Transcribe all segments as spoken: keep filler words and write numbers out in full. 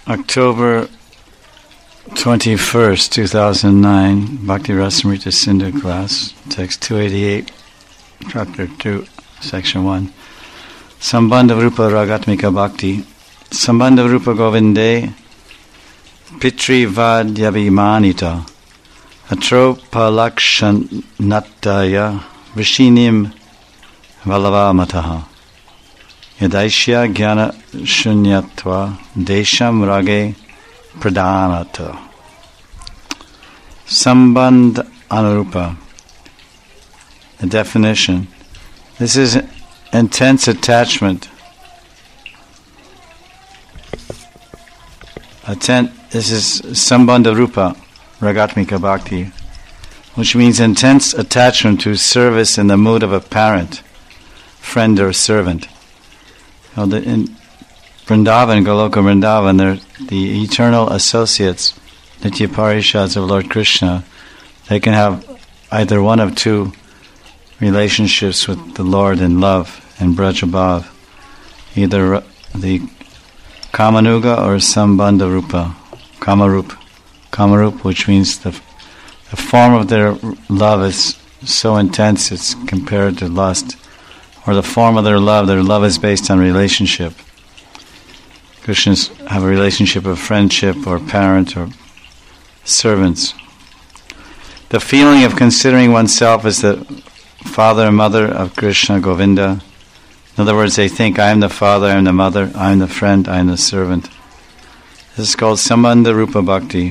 October twenty-first, two thousand nine, Bhakti Rasamrita Sindhu class, text two eighty-eight, chapter two, section one. Sambandha Rupa Ragatmika Bhakti. Sambandha Rupa Govinde Pitri Vadyabhimanita Atropalakshanataya Vishinim Valavamataha Yadaishya Jnana Shunyatva Desham Rage Pradhanata. Sambandha Anurupa. The definition. This is intense attachment. Atten- this is Sambandha Rupa Ragatmika Bhakti, which means intense attachment to service in the mood of a parent, friend or servant. Now the, in Vrindavan, Goloka Vrindavan, they're the eternal associates, Nitya Parishads of Lord Krishna. They can have either one of two relationships with the Lord in love and Brajabhav, either the Kamanuga or Sambandha Rupa, Kamarup, Kamarup, which means the the form of their love is so intense it's compared to lust, or the form of their love, their love is based on relationship. Krishnas have a relationship of friendship or parent or servants. The feeling of considering oneself as the father and mother of Krishna, Govinda. In other words, they think, I am the father, I am the mother, I am the friend, I am the servant. This is called Sambandha Rupa Bhakti.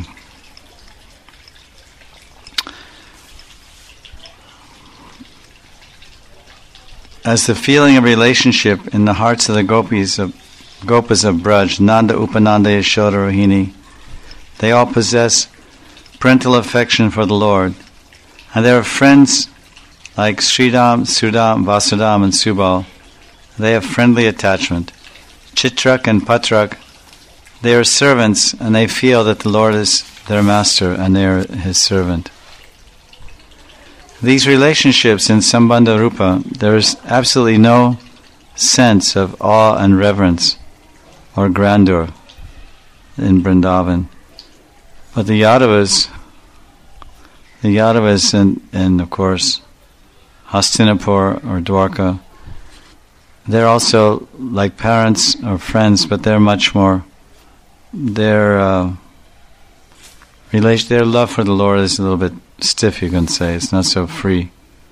As the feeling of relationship in the hearts of the gopis of Gopas of Braj, Nanda, Upananda, Yashoda, Rohini, they all possess parental affection for the Lord, and they are friends like Sridham, Sudam, Vasudam, and Subal. They have friendly attachment. Chitrak and Patrak, they are servants, and they feel that the Lord is their master and they are his servant. These relationships in Sambandha Rupa, there is absolutely no sense of awe and reverence or grandeur in Vrindavan. But the Yadavas, the Yadavas and, and of course Hastinapur or Dwarka, they're also like parents or friends, but they're much more, their uh, relation, their love for the Lord is a little bit stiff, you can say. It's not so free.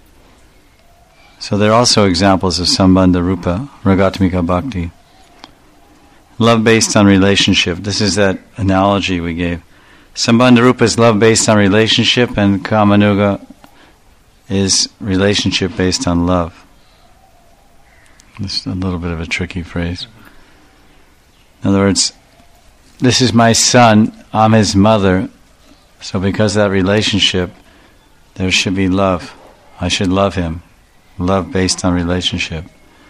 So they're also examples of Sambandha Rupa, Ragatmika Bhakti. Love based on relationship. This is that analogy we gave. Sambandha Rupa is love based on relationship, and Kamanuga is relationship based on love. This is a little bit of a tricky phrase. In other words, this is my son, I'm his mother, so because of that relationship, there should be love. I should love him. Love based on relationship.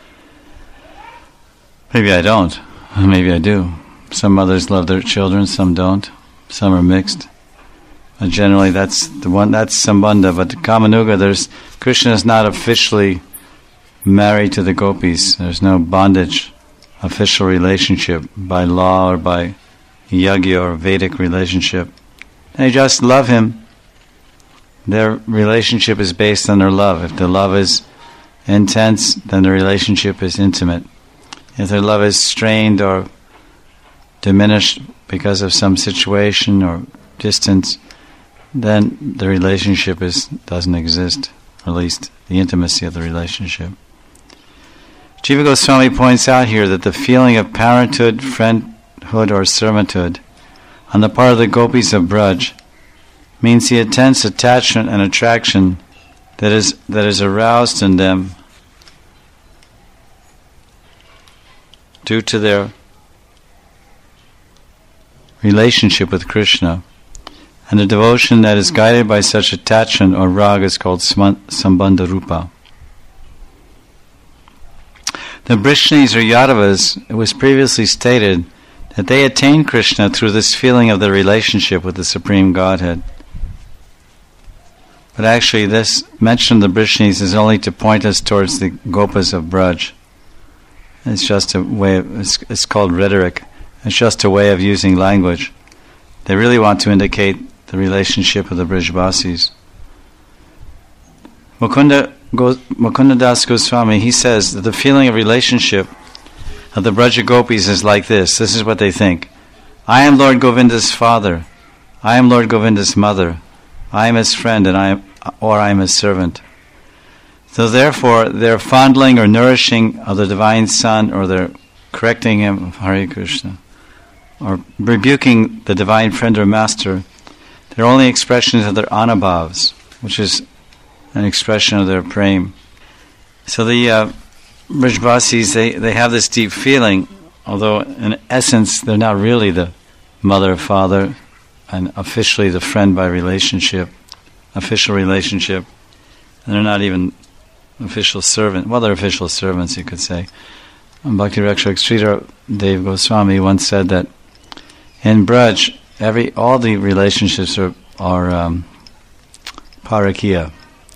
Maybe I don't. Maybe I do. Some mothers love their children, some don't. Some are mixed. But generally that's the one, that's Sambandha. But the Kamanuga, there's, Krishna is not officially married to the gopis. There's no bondage, official relationship by law or by yagya or Vedic relationship. They just love him. Their relationship is based on their love. If the love is intense, then the relationship is intimate. If their love is strained or diminished because of some situation or distance, then the relationship is doesn't exist, or at least the intimacy of the relationship. Jiva Goswami points out here that the feeling of parenthood, friendhood, or servanthood on the part of the gopis of Braj means the intense attachment and attraction that is that is aroused in them due to their relationship with Krishna. And the devotion that is guided by such attachment or rag is called Sambandha Rupa. The Brishnis or Yadavas, it was previously stated that they attain Krishna through this feeling of the relationship with the Supreme Godhead. But actually this mention of the Brishnis is only to point us towards the Gopas of Braj. It's just a way of, it's, it's called rhetoric. It's just a way of using language. They really want to indicate the relationship of the Brijbasis. Mukunda, Go, Mukunda Das Goswami, he says that the feeling of relationship of the Braja Gopis is like this. This is what they think. I am Lord Govinda's father. I am Lord Govinda's mother. I am his friend, and I am, or I am his servant. So therefore, they're fondling or nourishing of the divine son, or they're correcting him, Hare Krishna, or rebuking the divine friend or master. They're only expressions of their anubhavs, which is an expression of their prem. So the uh, Brijbasis, they, they have this deep feeling, although in essence they're not really the mother, father, and officially the friend by relationship, official relationship, and they're not even official servant. Well, they're official servants, you could say. Bhakti Rakshak Sridhar Dev Goswami once said that in Braj, every all the relationships are, are um, parakiya,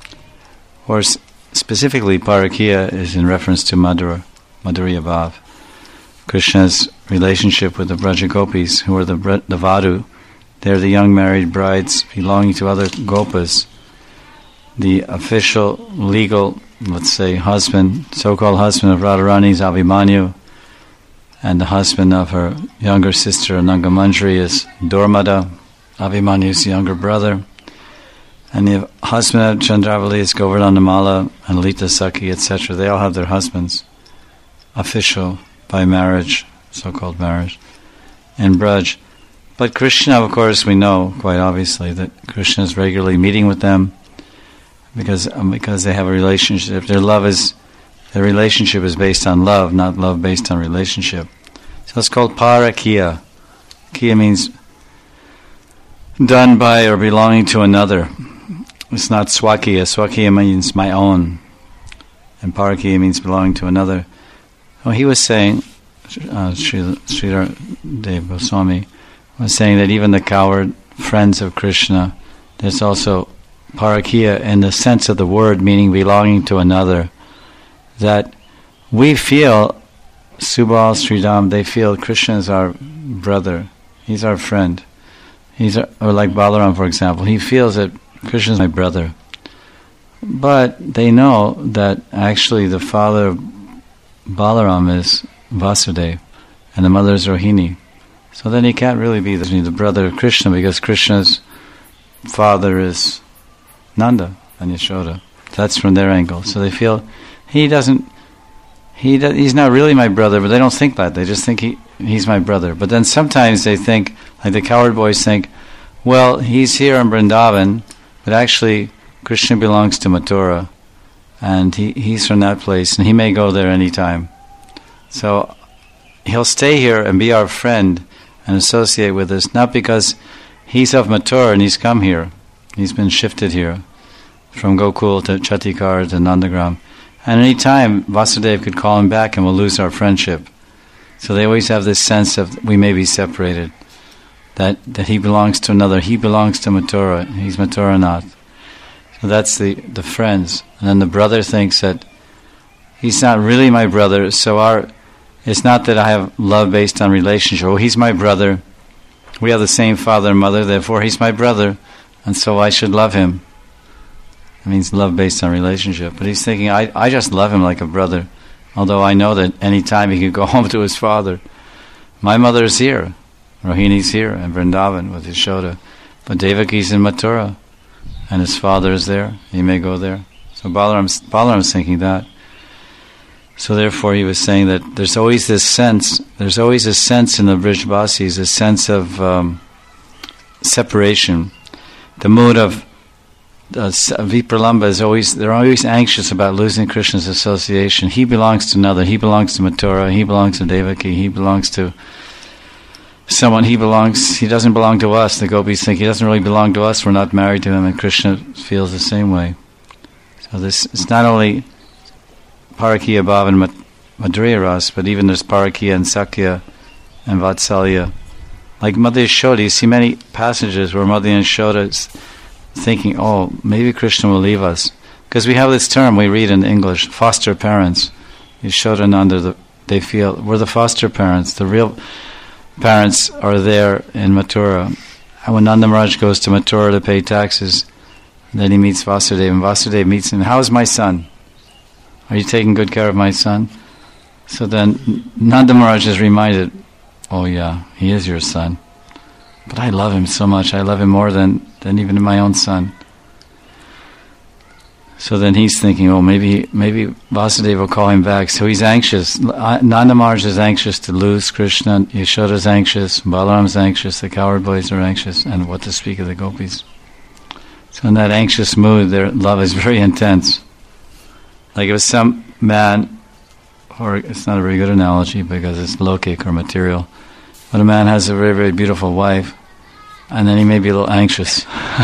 or s- specifically parakiya is in reference to Madhura, Madhurya Bhav. Krishna's relationship with the Braja Gopis, who are the, the Vadu. They're the young married brides belonging to other Gopas. The official, legal, let's say, husband, so-called husband of Radharani is Abhimanyu, and the husband of her younger sister Nangamanjari is Dormada, Abhimanyu's younger brother, and the husband of Chandravali is Govardhanamala and Lita Sakhi, et cetera. They all have their husbands, official by marriage, so-called marriage, in Braj. But Krishna, of course, we know quite obviously that Krishna is regularly meeting with them because um, because they have a relationship. Their love is their relationship is based on love, not love based on relationship. So it's called parakiya. Kiya means done by or belonging to another. It's not swakiya. Swakiya means my own, and parakiya means belonging to another. Well, he was saying, uh, Sridhar Dev Goswami was saying that even the coward friends of Krishna, there's also parakiya in the sense of the word, meaning belonging to another. That we feel, Subal, Sridham, they feel Krishna is our brother. He's our friend. He's our, or like Balaram, for example. He feels that Krishna is my brother. But they know that actually the father of Balaram is Vasudeva, and the mother is Rohini. So then he can't really be the, the brother of Krishna, because Krishna's father is Nanda and Yashoda. That's from their angle. So they feel he doesn't, he do, he's not really my brother, but they don't think that. They just think he he's my brother. But then sometimes they think, like the coward boys think, well, he's here in Vrindavan, but actually Krishna belongs to Mathura, and he, he's from that place, and he may go there any time. So he'll stay here and be our friend and associate with us, not because he's of Mathura and he's come here. He's been shifted here from Gokul to Chatikar to Nandagram. And any time Vasudeva could call him back and we'll lose our friendship. So they always have this sense of we may be separated, that, that he belongs to another. He belongs to Mathura. He's Mathura not. So that's the, the friends. And then the brother thinks that he's not really my brother, so our it's not that I have love based on relationship. Oh, he's my brother. We have the same father and mother, therefore he's my brother, and so I should love him. It means love based on relationship. But he's thinking, I, I just love him like a brother, although I know that any time he could go home to his father. My mother is here. Rohini's here in Vrindavan with Yashoda. But Devaki's in Mathura, and his father is there. He may go there. So Balaram's, Balaram's thinking that. So therefore he was saying that there's always this sense, there's always a sense in the Brijbasis, a sense of um, separation. The mood of uh, Vipralamba is always, they're always anxious about losing Krishna's association. He belongs to another, he belongs to Mathura, he belongs to Devaki, he belongs to someone, he belongs, he doesn't belong to us. The gopis think he doesn't really belong to us, we're not married to him, and Krishna feels the same way. So this, it's not only Parakiya Bhav and Madhurya Ras, but even there's Parakiya and Sakya and Vatsalya. Like Mother Yashoda, you see many passages where Mother Yashoda is thinking, oh, maybe Krishna will leave us. Because we have this term we read in English, foster parents. Yashoda and Nanda, the, they feel, we're the foster parents. The real parents are there in Mathura. And when Nanda Maharaj goes to Mathura to pay taxes, then he meets Vasudeva, and Vasudeva meets him. How is my son? Are you taking good care of my son? So then Nanda Maharaj is reminded, oh yeah, he is your son. But I love him so much. I love him more than, than even my own son. So then he's thinking, oh, maybe maybe Vasudeva will call him back. So he's anxious. Nanda Maharaj is anxious to lose Krishna. Yashoda's anxious. Balaram's anxious. The cowherd boys are anxious. And what to speak of the gopis. So in that anxious mood, their love is very intense. Like if some man, or it's not a very good analogy because it's lokik or material, but a man has a very, very beautiful wife, and then he may be a little anxious.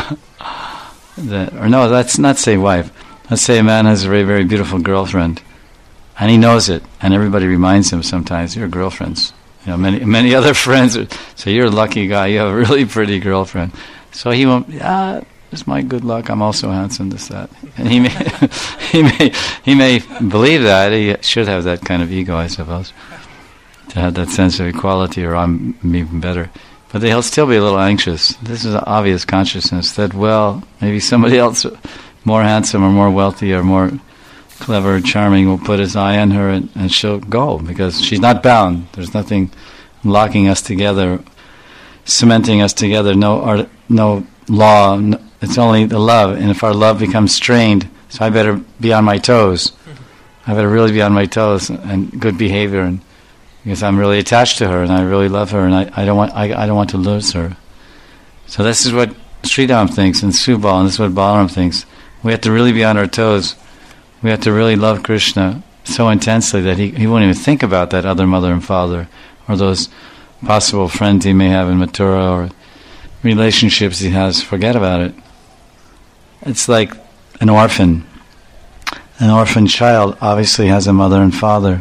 that, or no, let's not say wife. Let's say a man has a very, very beautiful girlfriend, and he knows it, and everybody reminds him sometimes, your girlfriends. You know, many many other friends are, so you're a lucky guy, you have a really pretty girlfriend. So he won't, ah, it's my good luck, I'm also handsome, this, that. And he may, he may, he may believe that, he should have that kind of ego, I suppose, to have that sense of equality, or I'm even better. But he'll still be a little anxious. This is an obvious consciousness that, well, maybe somebody else more handsome or more wealthy or more clever or charming will put his eye on her, and, and she'll go, because she's not bound. There's nothing locking us together, cementing us together, no art, no law. No, it's only the love. And if our love becomes strained, so I better be on my toes. I better really be on my toes and good behavior, and because I'm really attached to her and I really love her, and I, I don't want I, I don't want to lose her. So this is what Sridham thinks, and Subal, and this is what Balaram thinks. We have to really be on our toes. We have to really love Krishna so intensely that he, he won't even think about that other mother and father, or those possible friends he may have in Mathura, or relationships he has. Forget about it. It's like an orphan. An orphan child obviously has a mother and father,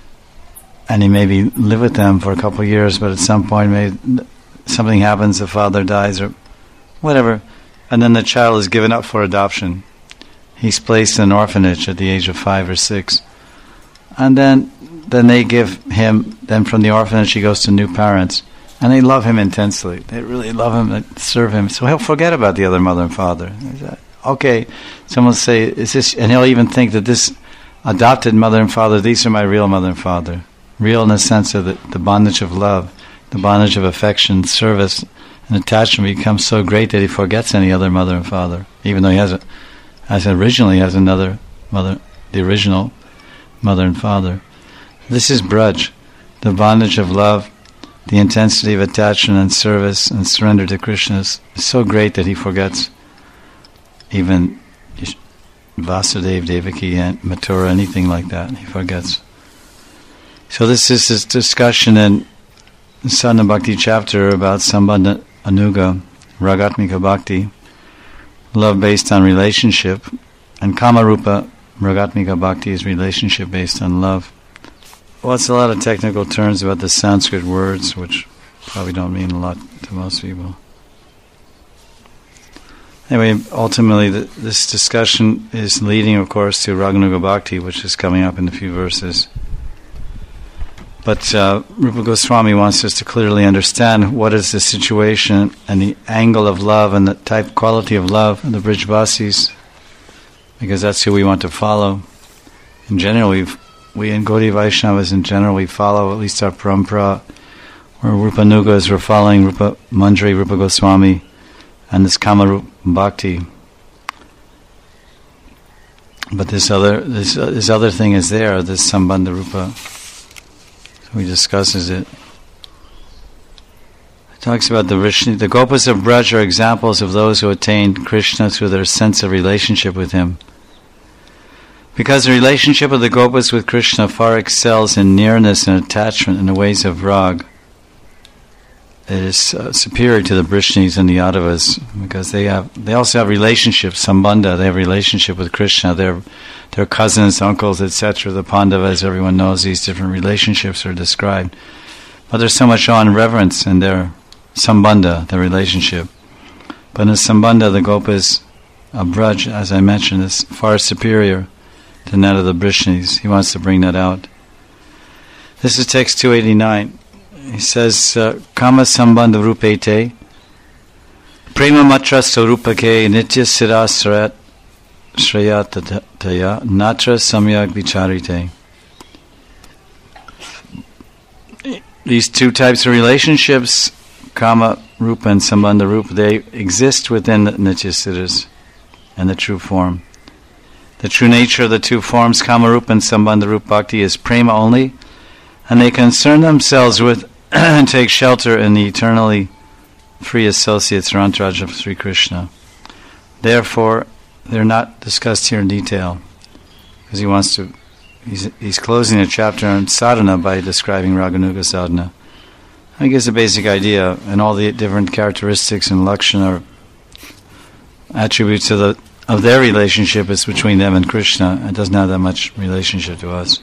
and he maybe live with them for a couple of years, but at some point maybe something happens, the father dies or whatever, and then the child is given up for adoption. He's placed in an orphanage at the age of five or six. And then then they give him, then from the orphanage he goes to new parents, and they love him intensely. They really love him, they serve him. So he'll forget about the other mother and father. Okay, someone will say, is this, and he'll even think that this adopted mother and father, these are my real mother and father. Real in the sense of the, the bondage of love, the bondage of affection, service, and attachment becomes so great that he forgets any other mother and father, even though he has a, as originally has another mother, the original mother and father. This is Braj, the bondage of love, the intensity of attachment and service and surrender to Krishna is so great that he forgets even Vasudeva, Devaki, and Mathura, anything like that. He forgets. So this is this discussion in Sadhana Bhakti chapter about Sambandha Anuga, Ragatmika Bhakti, love based on relationship, and Kamarupa Ragatmika Bhakti is relationship based on love. Well, it's a lot of technical terms about the Sanskrit words, which probably don't mean a lot to most people. Anyway, ultimately, the, this discussion is leading, of course, to Raganuga Bhakti, which is coming up in a few verses. But uh, Rupa Goswami wants us to clearly understand what is the situation and the angle of love and the type quality of love of the Brijvasis, because that's who we want to follow. In general, we've, we in Gaudiya Vaishnavas in general, we follow at least our parampara, where Rupa Nugas, we're following Rupa Manjari, Rupa Goswami, and this Kamarupa Bhakti. But this other this, uh, this other thing is there, this Sambandha Rupa. He discusses it. He talks about the Vrishni. The Gopas of Braj are examples of those who attained Krishna through their sense of relationship with him. Because the relationship of the Gopas with Krishna far excels in nearness and attachment in the ways of rag, it is uh, superior to the Vrishnis and the Yadavas, because they have they also have relationships, Sambandha, they have relationship with Krishna, they're their cousins, uncles, et cetera. The Pandavas, everyone knows these different relationships are described. But there's so much awe and reverence in their Sambandha, their relationship. But in the Sambandha, the Gopas of Braj, as I mentioned, is far superior to that of the Vrishnis. He wants to bring that out. This is text two eighty-nine. he says, uh, Kama Sambandha Rupete, Prema Matra Swarupake, Nitya Sira Srat Shrayatataya, Natra Samyak Vicharite. These two types of relationships, Kama Rupa and Sambandha Rupa, they exist within the Nitya Siddhas and the true form. The true nature of the two forms, Kama Rupa and Sambandha Rupa Bhakti, is prema only, and they concern themselves with and take shelter in the eternally free associates or entourage of Sri Krishna. Therefore, they're not discussed here in detail, because he wants to. He's, he's closing a chapter on sadhana by describing Raganuga sadhana. He gives a basic idea, and all the different characteristics and lakshana or attributes of the of their relationship is between them and Krishna. It doesn't have that much relationship to us.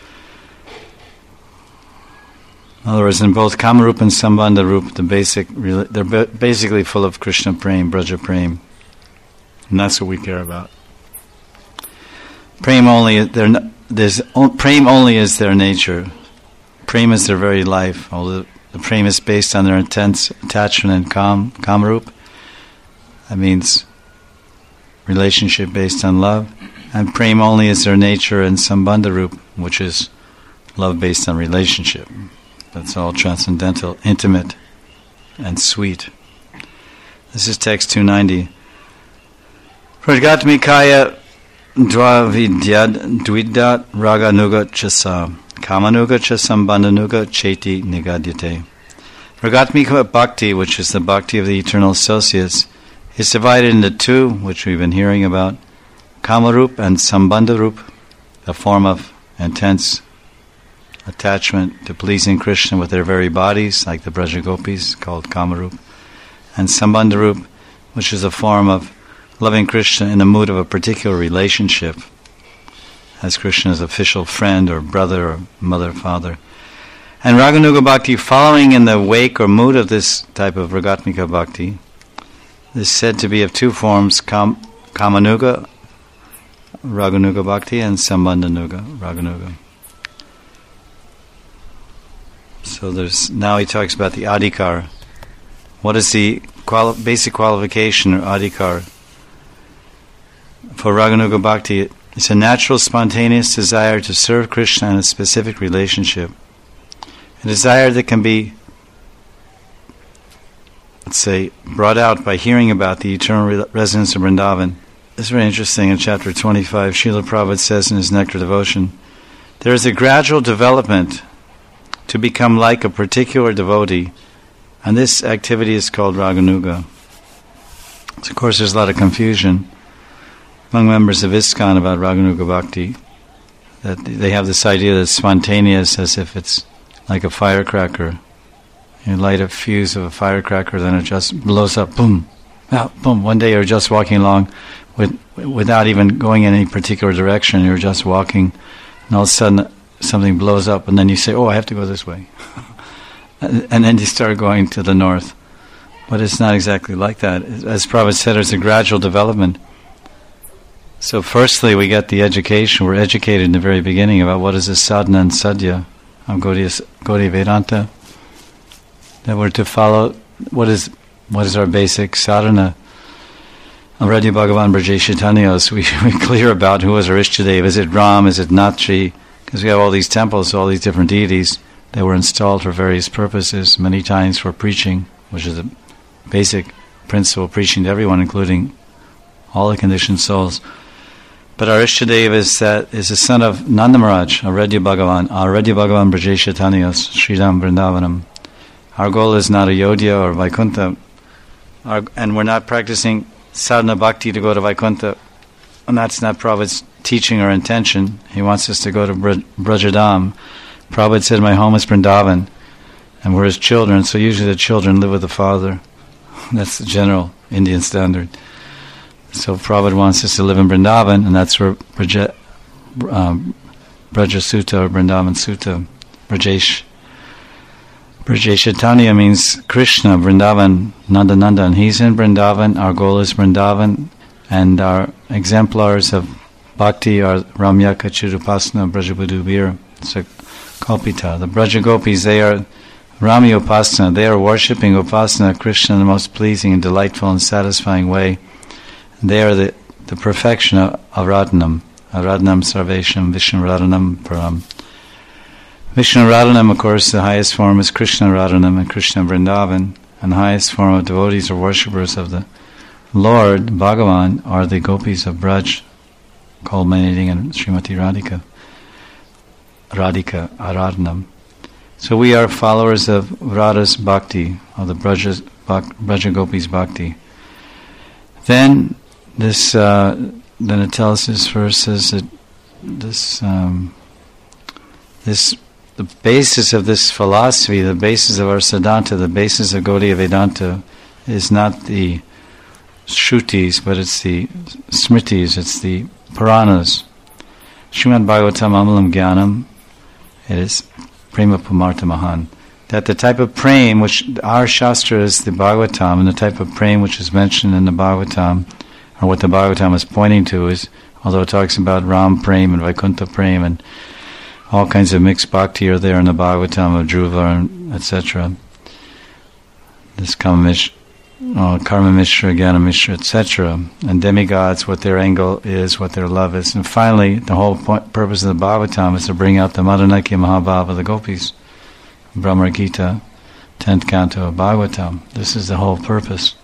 In other words, in both Kamarupa and Sambandha Rupa, the basic they're basically full of Krishna prem, Braja prem, and that's what we care about. Prem only, they're There's prem only is their nature. Prem is their very life. Although the prem is based on their intense attachment and kam, kamarup. That means relationship based on love. And prem only is their nature in sambandharup, which is love based on relationship. That's all transcendental, intimate, and sweet. This is text two ninety. Pragatmikaya Dvavidyad Dvidat Raganuga Chasa Kamanuga Chasambandhanuga Cheti Nigadyate. Ragatmika Bhakti, which is the Bhakti of the eternal associates, is divided into two, which we've been hearing about, Kamarup and Sambandharup, a form of intense attachment to pleasing Krishna with their very bodies, like the Braja Gopis, called Kamarup, and Sambandharup, which is a form of loving Krishna in the mood of a particular relationship, as Krishna's official friend or brother or mother, father. And Raganuga Bhakti, following in the wake or mood of this type of Ragatmika Bhakti, is said to be of two forms, Kam, Kamanuga, Raganuga Bhakti, and Sambandhanuga, Raganuga. So there's now he talks about the adhikar. What is the quali- basic qualification or adhikar for Raganuga Bhakti? It's a natural, spontaneous desire to serve Krishna in a specific relationship. A desire that can be, let's say, brought out by hearing about the eternal re- residence of Vrindavan. It's very interesting. In chapter twenty-five, Srila Prabhupada says in his Nectar Devotion, there is a gradual development to become like a particular devotee, and this activity is called Raganuga. So of course, there's a lot of confusion among members of ISKCON about Raganuga Bhakti, that they have this idea that it's spontaneous, as if it's like a firecracker. You light a fuse of a firecracker, then it just blows up, boom, ah, boom. One day you're just walking along with, without even going in any particular direction, you're just walking, and all of a sudden something blows up, and then you say, oh, I have to go this way. and, and then you start going to the north. But it's not exactly like that. As Prabhupada said, it's a gradual development. So firstly, we get the education. We're educated in the very beginning about what is a sadhana and sadhya of Gaudiya, Gaudiya Vedanta. That we're to follow what is what is our basic sadhana. Already Bhagavan Brajesh Chaitanyas, we we're clear about who is our Ishtadev. Is it Ram? Is it Natri? Because we have all these temples, all these different deities that were installed for various purposes, many times for preaching, which is a basic principle, preaching to everyone, including all the conditioned souls. But our Ishtadev is that is the son of Nanda Maharaj, Aredya Bhagavan, Aredya Bhagavan Brajesh Chaitanyas, Sridham Vrindavanam. Our goal is not Ayodhya or Vaikuntha, our, and we're not practicing sadhana bhakti to go to Vaikuntha, and that's not Prabhupada's teaching or intention. He wants us to go to Bra- Brajadam. Prabhupada said, my home is Vrindavan, and we're his children, so usually the children live with the father. That's the general Indian standard. So Prabhupada wants us to live in Vrindavan, and that's where Braja, um, Braja Sutta or Vrindavan Sutta, Brajesh. Brajesh Chaitanya means Krishna, Vrindavan, Nanda Nanda, and he's in Vrindavan. Our goal is Vrindavan, and our exemplars of bhakti are Ramyaka, Chirupasana, Brajabudubir, so Kalpita. The Braja Gopis, they are Rami Upasana, they are worshipping Upasana, Krishna in the most pleasing and delightful and satisfying way. They are the, the perfection of Aradhanam. Aradhanam Sarvesham Vishnu Radhanam Param. Vishnu Radhanam, of course, the highest form is Krishna Radhanam and Krishna Vrindavan. And the highest form of devotees or worshippers of the Lord, Bhagavan, are the gopis of Braj, culminating in Srimati Radhika. Radhika, Aradhanam. So we are followers of Radha's Bhakti, of the Braja's, Braja Gopis Bhakti. Then this, uh, then it tells this verse says that this, um, this, the basis of this philosophy, the basis of our Siddhanta, the basis of Gaudiya Vedanta, is not the Shrutis, but it's the Smritis, it's the Puranas. Srimad Bhagavatam Amalam Jnanam, it is Prema Pumartha Mahan. That the type of prema, which our Shastra is the Bhagavatam, and the type of prema which is mentioned in the Bhagavatam, or what the Bhagavatam is pointing to is, although it talks about Ram Prem and Vaikuntha Prem and all kinds of mixed bhakti are there in the Bhagavatam of Dhruva and et cetera. This Kamamish, uh, Karma Mishra, Jnana Mishra, et cetera. And demigods, what their angle is, what their love is. And finally, the whole point, purpose of the Bhagavatam is to bring out the Madanakya Mahabhava of the gopis. Brahma Gita, tenth canto of Bhagavatam. This is the whole purpose.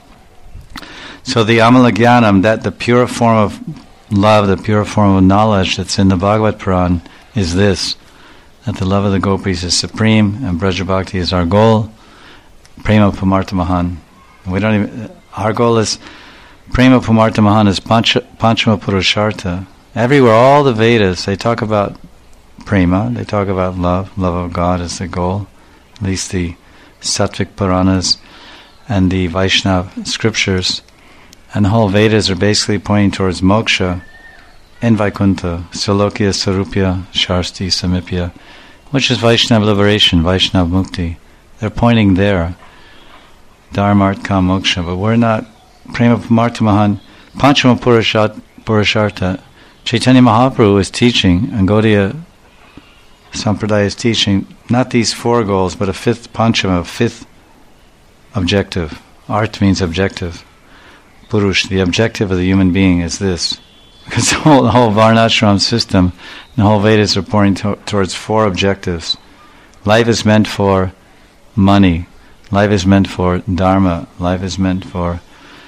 So the Amala Jnanam, that the pure form of love, the pure form of knowledge that's in the Bhagavad Puran is this, that the love of the gopis is supreme and Braja Bhakti is our goal. Prema Pumartha Mahan. We don't even, our goal is Prema Pumartha Mahan is Pancha, Panchama Purushartha. Everywhere, all the Vedas, they talk about Prema, they talk about love. Love of God is the goal. At least the Sattvic Puranas and the Vaishnava scriptures. And the whole Vedas are basically pointing towards moksha in Vaikuntha, Salokya, Sarupya, Sharsti, Samipya, which is Vaishnava liberation, Vaishnava mukti. They're pointing there. Dharma, Kam, Moksha. But we're not. Prema Pumartha Mahan, Panchama Purushartha. Chaitanya Mahaprabhu is teaching, and Gaudiya Sampradaya is teaching, not these four goals, but a fifth Panchama, a fifth objective. Art means objective. Purush, the objective of the human being is this. Because the whole, the whole Varnashram system, the whole Vedas are pointing to, towards four objectives. Life is meant for money. Life is meant for dharma. Life is meant for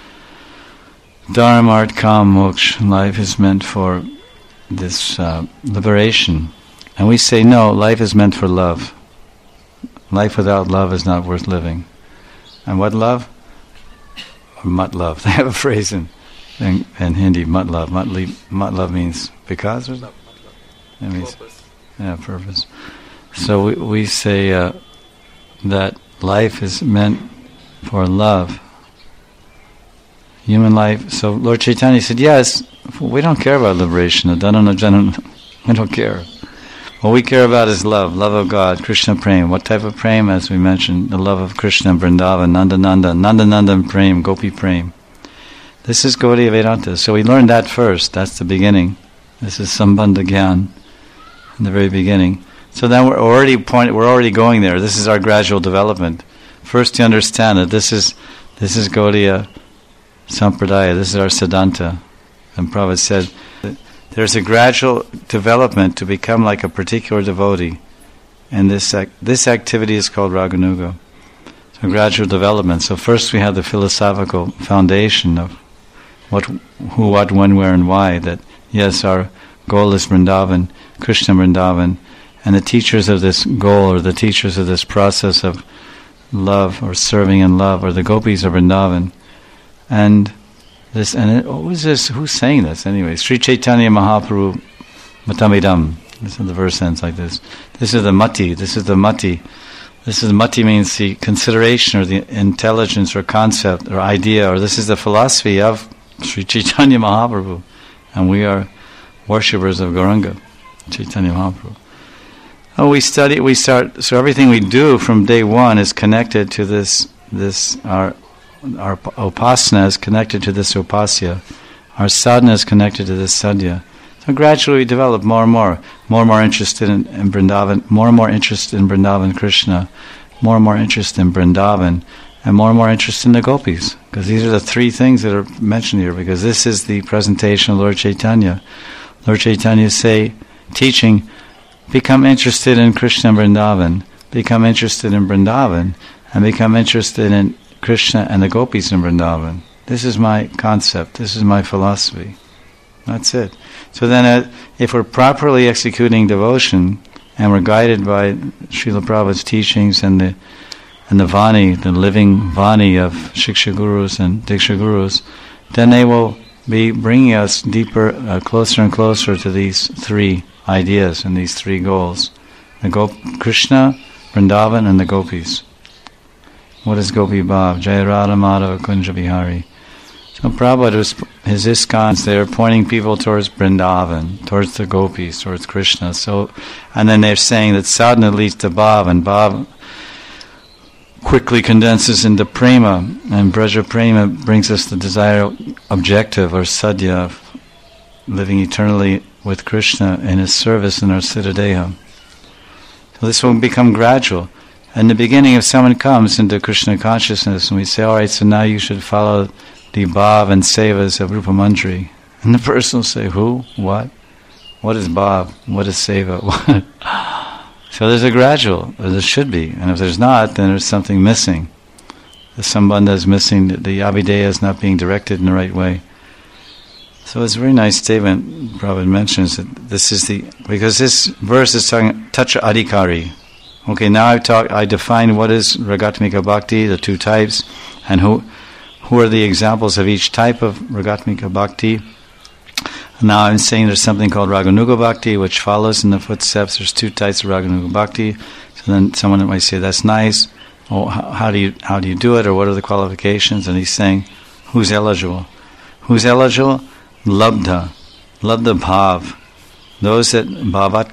dharma, art, kam, moksha. Life is meant for this uh, liberation. And we say, no, life is meant for love. Life without love is not worth living. And what love? Or mat-love. They have a phrase in, in, in Hindi, mat-love. Mat-love means because? Or something? It means, purpose. Yeah, purpose. So we, we say uh, that life is meant for love. Human life. So Lord Chaitanya said, yes, we don't care about liberation. We don't care. What we care about is love, love of God, Krishna Prem. What type of Prem? As we mentioned, the love of Krishna and Vrindavan, Nanda Nanda, Nanda Nanda and Prem, Gopi Prem. This is Gaudiya Vedanta. So we learned that first. That's the beginning. This is Sambandha Gyan in the very beginning. So then we're already point, we're already going there. This is our gradual development. First, to understand that this is this is Gaudiya Sampradaya. This is our Siddhanta. And Prabhupada said that there's a gradual development to become like a particular devotee, and this ac- this activity is called Raganuga. So gradual development. So first we have the philosophical foundation of what, who, what, when, where, and why. That yes, our goal is Vrindavan, Krishna Vrindavan. And the teachers of this goal, or the teachers of this process of love, or serving in love, are the gopis of Vrindavan. And this, and it, what was this? Who's saying this anyway? Sri Chaitanya Mahaprabhu Matamidam. This is the verse ends like this. This is the mati. This is the mati. This is mati means the consideration, or the intelligence, or concept, or idea, or this is the philosophy of Sri Chaitanya Mahaprabhu, and we are worshippers of Gauranga, Chaitanya Mahaprabhu. Oh, we study, we start, so everything we do from day one is connected to this, this, our, our upasana is connected to this upasya. Our sadhana is connected to this sadhya. So gradually we develop more and more, more and more interested in, in Vrindavan, more and more interested in Vrindavan Krishna, more and more interest in Vrindavan, and more and more interest in the gopis. Because these are the three things that are mentioned here, because this is the presentation of Lord Chaitanya. Lord Chaitanya say, teaching, become interested in Krishna and Vrindavan, become interested in Vrindavan, and become interested in Krishna and the gopis in Vrindavan. This is my concept, this is my philosophy. That's it. So then uh, if we're properly executing devotion, and we're guided by Srila Prabhupada's teachings and the and the Vani, the living Vani of Shiksha Gurus and Diksha Gurus, then they will be bringing us deeper, uh, closer and closer to these three ideas and these three goals. The Gop- Krishna, Vrindavan, and the gopis. What is Gopi Bhav? Jai Radha Madhava Kunja Bihari. So Prabhupada, his ISKCONs, they're pointing people towards Vrindavan, towards the gopis, towards Krishna. So, and then they're saying that sadhana leads to Bhav, and Bhav quickly condenses into Prema, and Braja Prema brings us the desired objective, or sadhya, of living eternally with Krishna in his service in our Siddhadeha. So this will become gradual. In the beginning, if someone comes into Krishna consciousness and we say, all right, so now you should follow the Bhav and Sevas of Rupa Mandri, and the person will say, who? What? What is Bhav? What is Seva? What? So there's a gradual, or there should be, and if there's not, then there's something missing. The Sambandha is missing, the Abhideya is not being directed in the right way. So it's a very nice statement Prabhupada mentions, that this is the, because this verse is talking Tacha Adhikari. Okay, now I've talked, I defined what is Ragatmika Bhakti, the two types, and who who are the examples of each type of Ragatmika Bhakti. Now I'm saying there's something called Raganuga Bhakti, which follows in the footsteps. There's two types of Raganuga Bhakti. So then someone might say, that's nice. Oh, how, how do you how do you do it, or what are the qualifications? And he's saying, who's eligible? Who's eligible? Labdha. Labdha Bhav. Those that Bhavat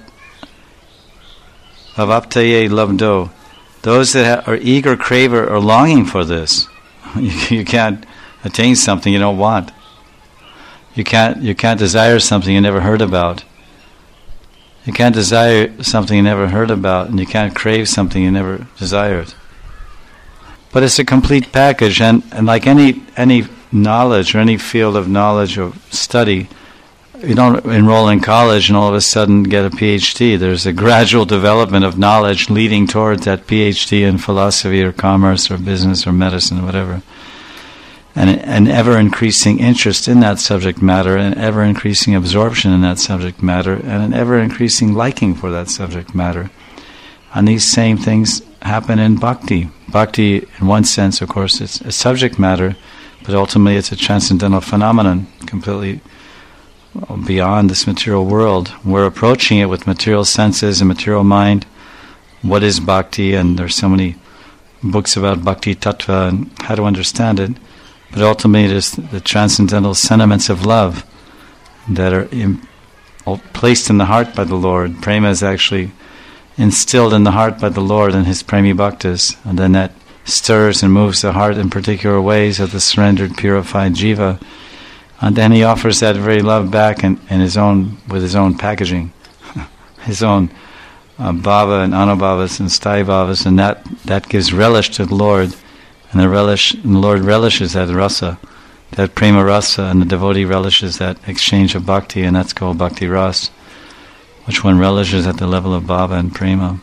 Bhavaptaye Labdo. Those that are eager, craver, or longing for this. You, you can't attain something you don't want. You can't you can't desire something you never heard about. You can't desire something you never heard about, and you can't crave something you never desired. But it's a complete package, and, and like any any knowledge or any field of knowledge or study, you don't enroll in college and all of a sudden get a P H D. There's a gradual development of knowledge leading towards that P H D in philosophy or commerce or business or medicine or whatever. And an ever-increasing interest in that subject matter, an ever-increasing absorption in that subject matter, and an ever-increasing liking for that subject matter. And these same things happen in bhakti. Bhakti, in one sense, of course, it's a subject matter, but ultimately it's a transcendental phenomenon, completely beyond this material world. We're approaching it with material senses and material mind. What is bhakti? And there's so many books about bhakti tattva and how to understand it. But ultimately it is the transcendental sentiments of love that are in, placed in the heart by the Lord. Prema is actually instilled in the heart by the Lord in His Premi Bhaktas, and then that stirs and moves the heart in particular ways of the surrendered, purified jiva. And then He offers that very love back in, in His own, with His own packaging, His own uh, bhava and anubhavas and sthai bhavas, and that, that gives relish to the Lord. And the relish, and the Lord relishes that rasa, that prema rasa, and the devotee relishes that exchange of bhakti, and that's called bhakti ras, which one relishes at the level of bhava and prema.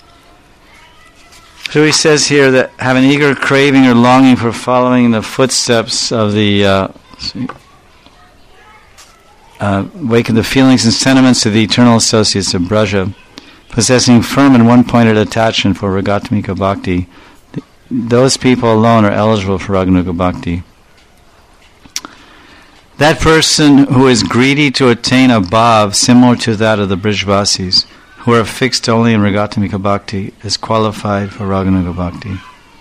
So he says here that have an eager craving or longing for following the footsteps of the uh, uh, waken the feelings and sentiments of the eternal associates of Braja, possessing firm and one-pointed attachment for Ragatmika Bhakti. Those people alone are eligible for Raganuga Bhakti. That person who is greedy to attain a bhav similar to that of the Brijvasis, who are fixed only in Ragatmika Bhakti, is qualified for Raganuga Bhakti.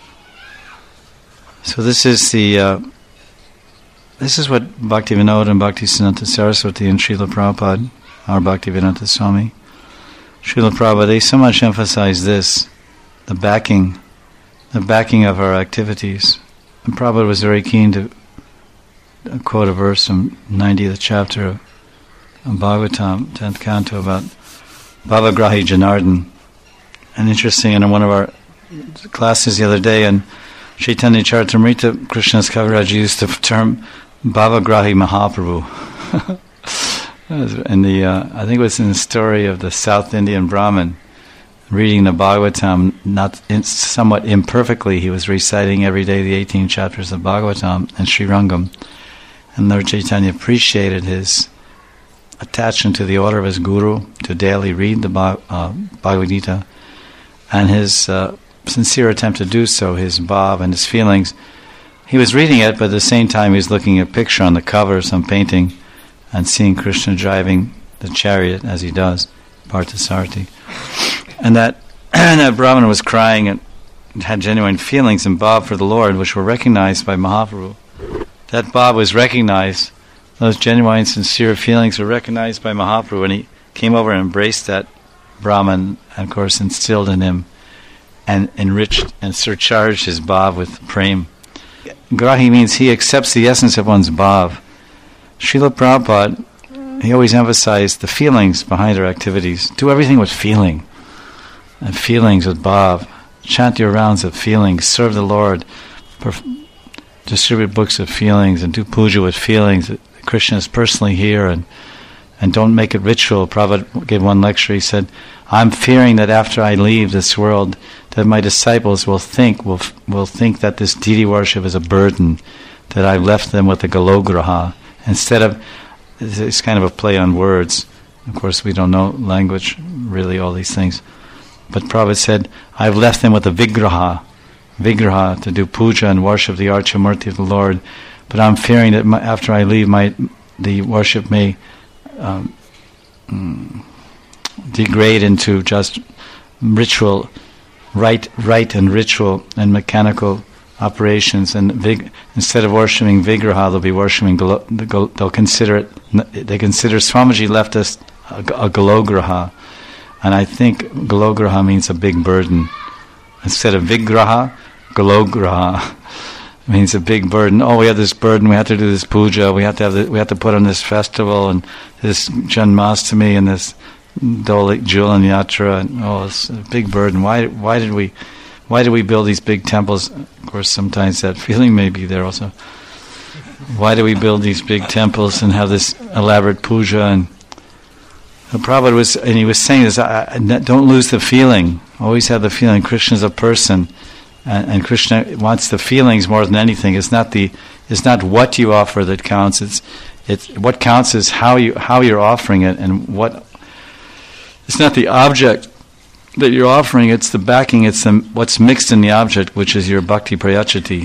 So this is the uh, this is what Bhaktivinoda and Bhaktisiddhanta Saraswati and Srila Prabhupada, our Bhaktivedanta Swami, Srila Prabhupada, they so much emphasize this, the backing the backing of our activities. And Prabhupada was very keen to quote a verse from ninetieth chapter of Bhagavatam, tenth canto, about Bhavagrahi Janardhan. And interesting, in one of our classes the other day, and Chaitanya Charitamrita, Krishna's Kaviraj used the term Bhavagrahi Mahaprabhu. in the, uh, I think it was in the story of the South Indian Brahmin, reading the Bhagavatam, not in, somewhat imperfectly, he was reciting every day the eighteen chapters of Bhagavatam and Srirangam. And Lord Chaitanya appreciated his attachment to the order of his guru, to daily read the Bhag- uh, Bhagavad Gita, and his uh, sincere attempt to do so, his bhav and his feelings. He was reading it, but at the same time he was looking at a picture on the cover, some painting, and seeing Krishna driving the chariot as he does, Parthasarathi. And that, and that Brahmana was crying and had genuine feelings and bhav for the Lord, which were recognized by Mahaprabhu. That bhav was recognized, those genuine, sincere feelings were recognized by Mahaprabhu, and he came over and embraced that Brahman, and of course instilled in him and enriched and surcharged his bhav with prem. Grahi means he accepts the essence of one's bhav. Srila Prabhupada, he always emphasized the feelings behind our activities. Do everything with feeling, and feelings with bhav. Chant your rounds of feelings, serve the Lord, perf- distribute books of feelings, and do puja with feelings. Krishna is personally here, and and don't make it ritual. Prabhupada gave one lecture, he said, I'm fearing that after I leave this world, that my disciples will think will will think that this deity worship is a burden, that I've left them with the galograha. Instead of, it's kind of a play on words. Of course, we don't know language, really, all these things. But Prabhupada said, I've left them with the vigraha, vigraha, to do puja and worship the Archamurti of the Lord. But I'm fearing that my, after I leave, my the worship may um, mm, degrade into just ritual, rite, rite and ritual and mechanical operations. And vig, instead of worshipping vigraha, they'll be worshipping. Galo, the gal, they'll consider it. They consider Swamiji left us a, a galograha. And I think galograha means a big burden. Instead of vigraha, galograha means a big burden. Oh, we have this burden. We have to do this puja. We have to have. The, we have to put on this festival and this Janmashtami and this Dolik Julan Yatra. And oh, it's a big burden. Why? Why did we? Why do we build these big temples? Of course, sometimes that feeling may be there also. Why do we build these big temples and have this elaborate puja? And the Prabhupada was, and he was saying this, I, I, don't lose the feeling. Always have the feeling. Krishna's a person, and, and Krishna wants the feelings more than anything. It's not the, it's not what you offer that counts. It's, it's what counts is how you how you're offering it, and what. It's not the object that you're offering. It's the backing. It's the, what's mixed in the object, which is your bhakti prayachati.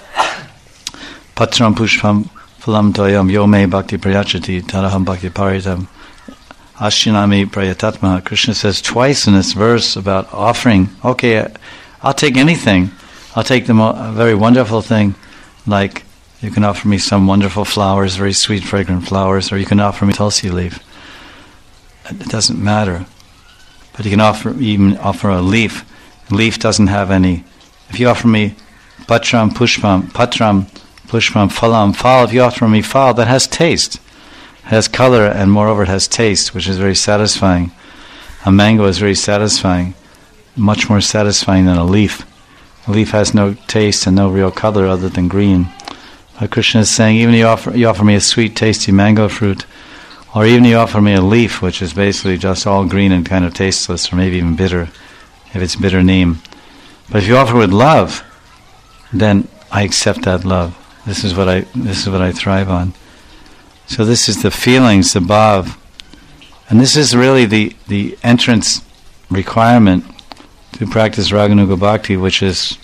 Patram pushpam phalam toyam yo me bhakti prayachati taraham bhakti paritam. Ashinami prayatatma. Krishna says twice in this verse about offering. Okay, I'll take anything. I'll take the mo- a very wonderful thing, like you can offer me some wonderful flowers, very sweet, fragrant flowers, or you can offer me tulsi leaf. It doesn't matter. But you can offer even offer a leaf. Leaf doesn't have any. If you offer me patram pushpam, patram pushpam phalam, phal, if you offer me phal, that has taste. Has color, and moreover it has taste, which is very satisfying. A mango is very satisfying, much more satisfying than a leaf. A leaf has no taste and no real color other than green. But Krishna is saying, even you offer you offer me a sweet, tasty mango fruit, or even you offer me a leaf, which is basically just all green and kind of tasteless, or maybe even bitter, if it's bitter neem. But if you offer with love, then I accept that love. This is what I this is what I thrive on. So this is the feelings, the bhav. And this is really the, the entrance requirement to practice Raganuga Bhakti, which is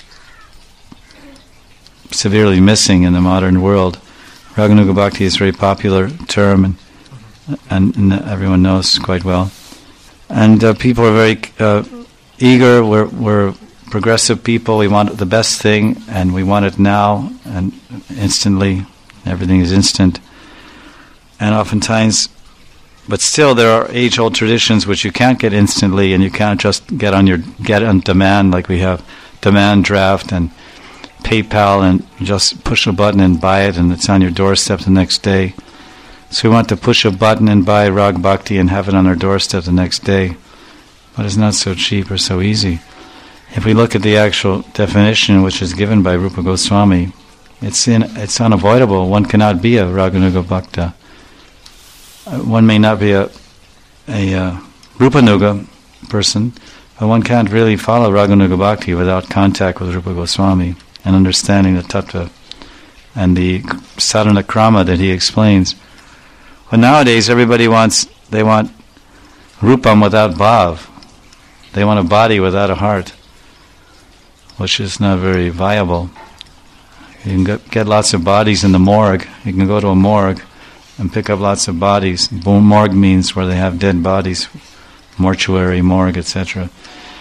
severely missing in the modern world. Raganuga Bhakti is a very popular term, and, and, and everyone knows quite well. And uh, people are very uh, eager. We're, we're progressive people. We want the best thing, and we want it now and instantly. Everything is instant. And oftentimes, but still there are age-old traditions which you can't get instantly, and you can't just get on your get on demand, like we have demand draft and PayPal, and just push a button and buy it, and it's on your doorstep the next day. So we want to push a button and buy Rag Bhakti and have it on our doorstep the next day. But it's not so cheap or so easy. if we look at the actual definition which is given by Rupa Goswami, it's in, it's unavoidable. One cannot be a Raganuga Bhakta. Uh, one may not be a, a uh, Rupanuga person, but one can't really follow Raganuga Bhakti without contact with Rupa Goswami and understanding the tattva and the sadhana krama that he explains. But nowadays everybody wants, they want Rupam without bhav. They want a body without a heart, which is not very viable. You can get, get lots of bodies in the morgue. You can go to a morgue and pick up lots of bodies. Morgue means where they have dead bodies, mortuary, morgue, et cetera.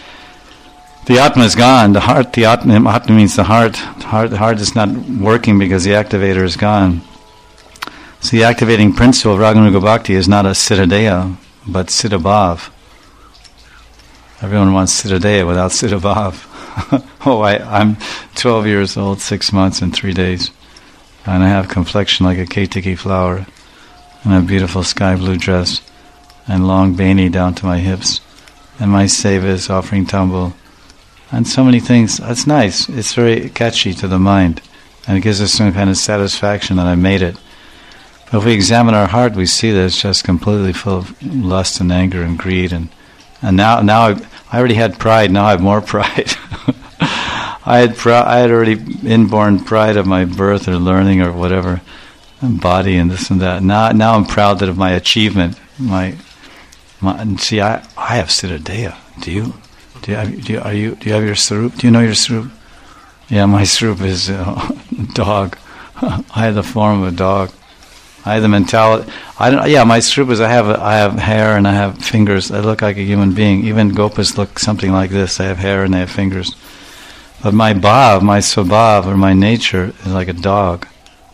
The Atma is gone. The heart, the Atma, Atma means the heart. The heart. The heart is not working because the activator is gone. So the activating principle of Raganuga Bhakti is not a Siddhadeya, but Siddhabhav. Everyone wants Siddhadeya without Siddhabhav. oh, I, I'm twelve years old, six months and three days. And I have complexion like a Ketiki flower, and a beautiful sky blue dress, and long bani down to my hips. And my seva is offering tumble. And so many things. That's nice. It's very catchy to the mind. And it gives us some kind of satisfaction that I made it. But if we examine our heart, we see that it's just completely full of lust and anger and greed. And, and now now I, I already had pride, now I have more pride. I had pr- I had already inborn pride of my birth or learning or whatever, and body and this and that. Now now I'm proud that of my achievement. My, my and see, I, I have Siddhadeya. Do you? Do you, have, do you, are you, do you have your Sarup? Do you know your Sarup? Yeah, my Sarup is a uh, dog. I have the form of a dog. I have the mentality. I don't. Yeah, my Sarup is I have a, I have hair and I have fingers. I look like a human being. Even Gopas look something like this. They have hair and they have fingers. But my bhav, my swabhav, or my nature is like a dog.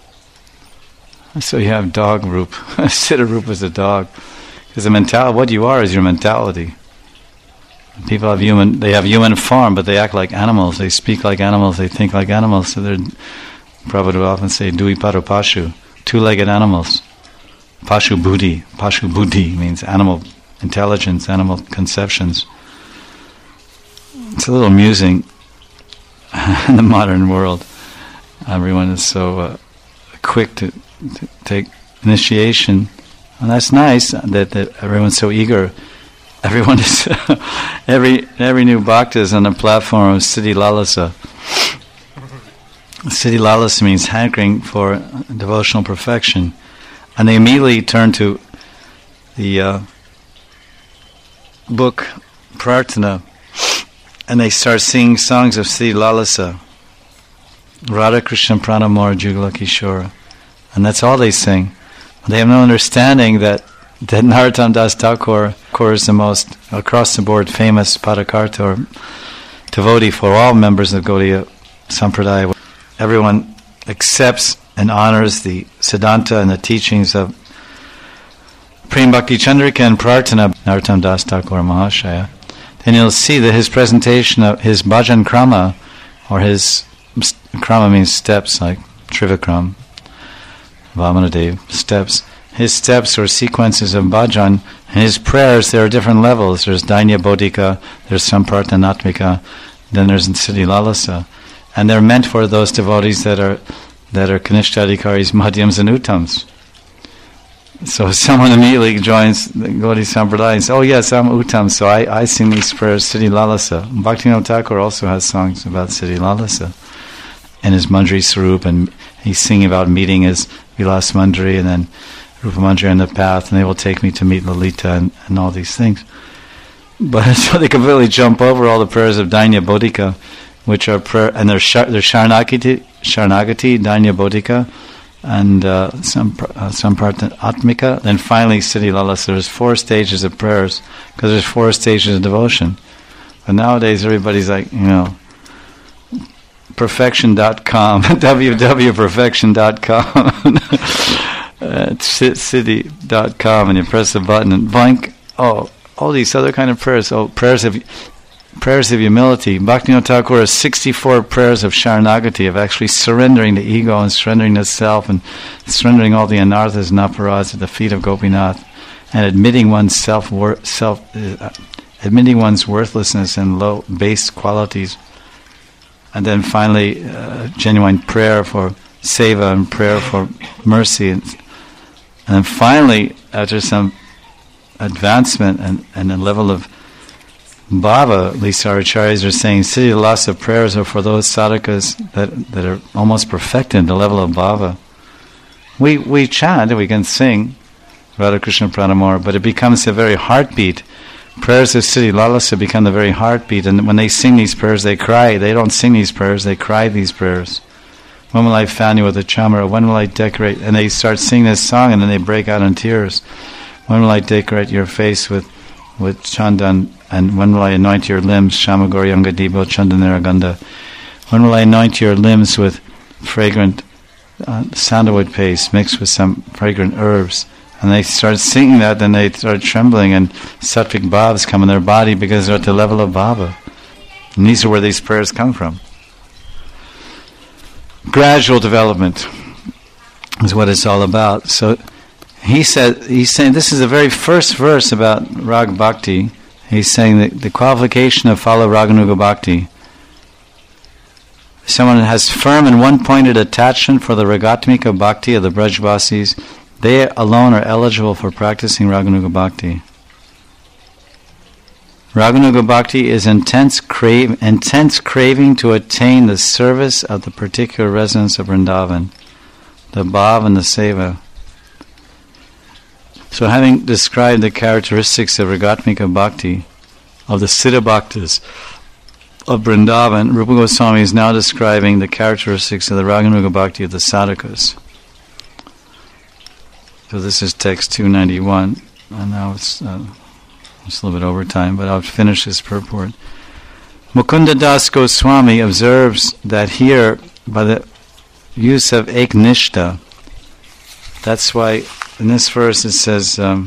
So you have dog Rup. Siddha Rup is a dog. Because the mentality, what you are is your mentality. People have human, they have human form, but they act like animals. They speak like animals. They think like animals. So they're, Prabhupada would often say, Dui Paru Pashu, two-legged animals. Pashu Buddhi. Pashu Buddhi means animal intelligence, animal conceptions. It's a little amusing in the modern world. Everyone is so uh, quick to, to take initiation. And that's nice that, that everyone's so eager. Everyone is, every every new bhakta is on the platform of Siddhi Lalasa. Siddhi Lalasa means hankering for devotional perfection. And they immediately turn to the uh, book Prarthana, and they start singing songs of Siddhi Lalasa. Radha Krishna Pranamar Jugala Kishora. And that's all they sing. They have no understanding that that Narottam Das Thakur is the most across-the-board famous Padakarta or devotee for all members of Gaudiya Sampradaya. Everyone accepts and honors the Siddhanta and the teachings of Prem Bhakti Chandrika and Prarthana, Narottam Das Thakur Mahashaya. Then you'll see that his presentation of his bhajan krama, or his krama means steps, like Trivikram, Vamanadev, steps. His steps or sequences of bhajan, and his prayers, there are different levels. There's Dainya Bodhika, there's Sampartanatmika, then there's Siddhi Lalasa. And they're meant for those devotees that are that are Kanishtadikaris, Madhyams and Uttams. So someone immediately joins the Gaudiya Sampradaya and says, oh yes, I'm Uttam, so I, I sing these prayers, Siddhi Lalasa. Bhaktivinoda Thakur also has songs about Siddhi Lalasa and his Mandri Sarup, and he's singing about meeting his Vilas Mandri and then Rupa Mandri on the path, and they will take me to meet Lalita and, and all these things. But so they completely jump over all the prayers of Dainya Bodhika, which are prayer, and they're, shar, they're Sharanagati, Sharanagati, Dainya Bodhika, and uh, Sampartanatmika, then finally Siddhi Lalasa. There's four stages of prayers, because there's four stages of devotion. But nowadays everybody's like, you know, perfection dot com, w w w dot perfection dot com. At siddhi dot com, and you press the button and blank, oh, all these other kind of prayers, oh, prayers of prayers of humility. Bhaktivinoda Thakur has sixty-four prayers of Sharanagati, of actually surrendering the ego and surrendering the self and surrendering all the anarthas and aparads at the feet of Gopinath, and admitting one's self, self uh, admitting one's worthlessness and low, base qualities. And then finally, uh, genuine prayer for seva and prayer for mercy. And, and then finally, after some advancement and, and a level of bhava, at least our acharyas are saying, siddhi lasa prayers are for those sadhakas that, that are almost perfected, the level of bhava. We we chant and we can sing Radha Krishna Pranamar, but it becomes a very heartbeat. Prayers of siddhi lalasa become the very heartbeat, and when they sing these prayers, they cry. They don't sing these prayers, they cry these prayers. When will I fan you with a chamara? When will I decorate? And they start singing this song, and then they break out in tears. When will I decorate your face with, with chandan? And when will I anoint your limbs? Shamagori Angadibo Chandanaraganda. When will I anoint your limbs with fragrant uh, sandalwood paste mixed with some fragrant herbs? And they start singing that, then they start trembling, and sattvic bhavas come in their body because they're at the level of bhava. And these are where these prayers come from. Gradual development is what it's all about. So he said, he's saying this is the very first verse about Rag Bhakti. He's saying that the qualification of follow Raganuga Bhakti. Someone who has firm and one-pointed attachment for the Ragatmika Bhakti of the Brajvasis, they alone are eligible for practicing Raganuga Bhakti. Raganuga Bhakti is intense, crave, intense craving to attain the service of the particular residents of Vrindavan, the bhav and the seva. So having described the characteristics of Ragatmika Bhakti, of the Siddha Bhaktas of Vrindavan, Rupa Goswami is now describing the characteristics of the Raganuga Bhakti of the Sadhakas. So this is text two ninety-one, and now it's, uh, it's a little bit over time, but I'll finish this purport. Mukunda Das Goswami observes that here, by the use of eknishta, that's why in this verse it says, um,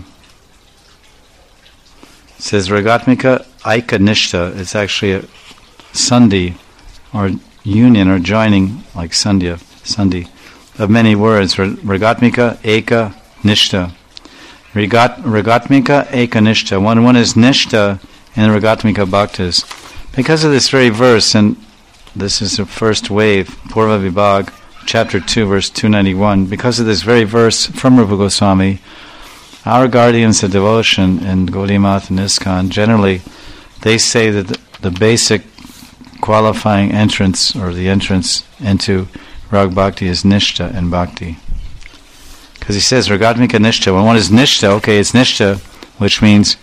it says Ragatmika Aika Nishta. It's actually a sandhi, or union, or joining, like sandhya, sandhi, of many words. Ragatmika Eka Nishta. Ragat, Ragatmika Eka Nishta. One, one is Nishta in Ragatmika Bhaktas. Because of this very verse, and this is the first wave, Purva Vibhag, chapter two, verse two ninety-one, because of this very verse from Rupa Goswami, our guardians of devotion in Gaudiya Math and ISKCON, generally, they say that the, the basic qualifying entrance, or the entrance into Rag Bhakti, is Nishta and Bhakti. Because he says, Ragatmika Nishta, when one is Nishta, okay, it's Nishta, which means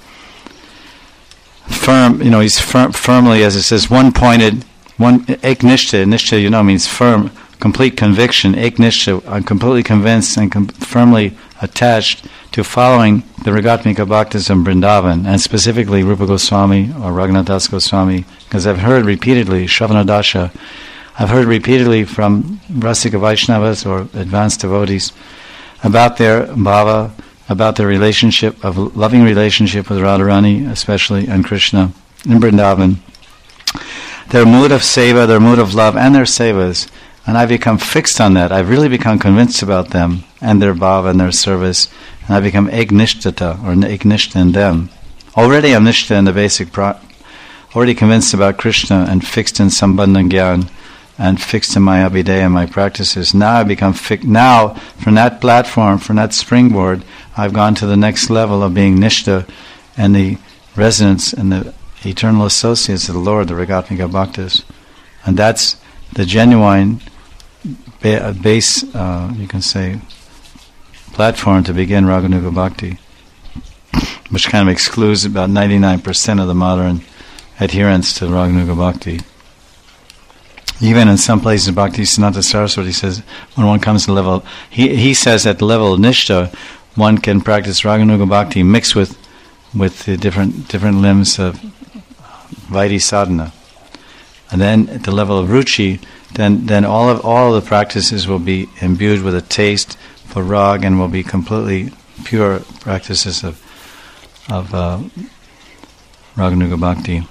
firm, you know, he's firm, firmly, as it says, one-pointed, one, ek Nishta, Nishta, you know, means firm, complete conviction, ek Nishta, I'm completely convinced and com- firmly attached to following the Ragatmika Bhaktas of Vrindavan, and specifically Rupa Goswami or Raghunath Das Goswami, because I've heard repeatedly, Shravanadasha, I've heard repeatedly from Rasika Vaishnavas or advanced devotees about their bhava, about their relationship, of loving relationship with Radharani, especially, and Krishna in Vrindavan. Their mood of seva, their mood of love, and their sevas. And I've become fixed on that. I've really become convinced about them and their bhava and their service. And I've become eknishtata, or eknishta in them. Already I'm nishta in the basic, pro- already convinced about Krishna and fixed in Sambandha Gyan and fixed in my abhideya, my practices. Now I become fixed. Now, from that platform, from that springboard, I've gone to the next level of being nishta and the residents and the eternal associates of the Lord, the Ragatmika Bhaktas. And that's the genuine ba- base, uh, you can say, platform to begin Raganuga Bhakti, which kind of excludes about ninety-nine percent of the modern adherents to Raganuga Bhakti. Even in some places, Bhaktisiddhanta Saraswati says, when one comes to the level, he he says at the level of Nishta, one can practice Raganuga Bhakti mixed with with the different different limbs of Vaidhi sadhana. And then at the level of Ruchi, then then all of all of the practices will be imbued with a taste for Rag and will be completely pure practices of of uh, Raganuga Bhakti.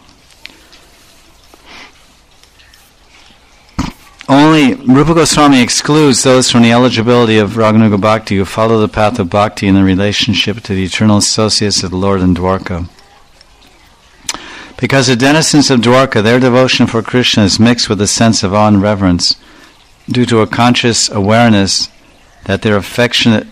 Only Rupa Goswami excludes those from the eligibility of Raganuga Bhakti who follow the path of Bhakti in the relationship to the eternal associates of the Lord in Dwarka. Because the denizens of Dwarka, their devotion for Krishna is mixed with a sense of awe and reverence due to a conscious awareness that their affectionate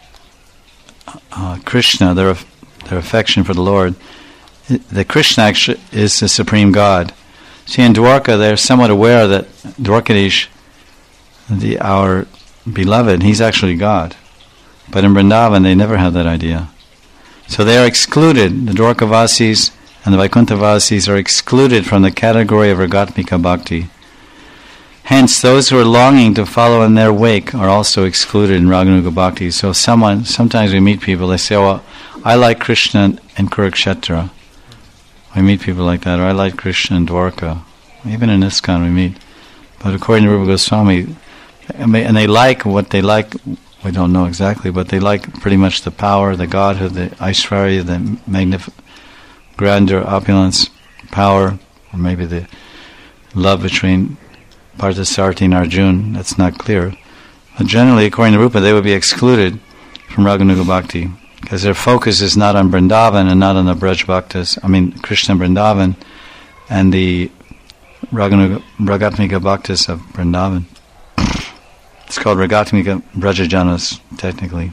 uh, Krishna, their, their affection for the Lord, that Krishna actually is the supreme God. See, in Dwarka, they're somewhat aware that Dwarkadish, the our beloved, he's actually God. But in Vrindavan, they never had that idea. So they are excluded. The Dwarkavasis and the Vaikuntavasis are excluded from the category of Ragatmika Bhakti. Hence, those who are longing to follow in their wake are also excluded in Raganuga Bhakti. So someone, sometimes we meet people, they say, oh, I like Krishna in Kurukshetra. We meet people like that, or I like Krishna in Dwarka. Even in ISKCON we meet. But according to Rupa Goswami, and they like what they like, we don't know exactly, but they like pretty much the power, the godhood, the Aishwarya, the magnific- grandeur, opulence, power, or maybe the love between Parthasarathi and Arjuna. That's not clear. But generally, according to Rupa, they would be excluded from Raganuga Bhakti, because their focus is not on Vrindavan and not on the Braj Bhaktas, I mean Krishna Vrindavan, and the Raganuga, Ragatmika Bhaktas of Vrindavan. It's called Ragatmika Brajajanas, technically.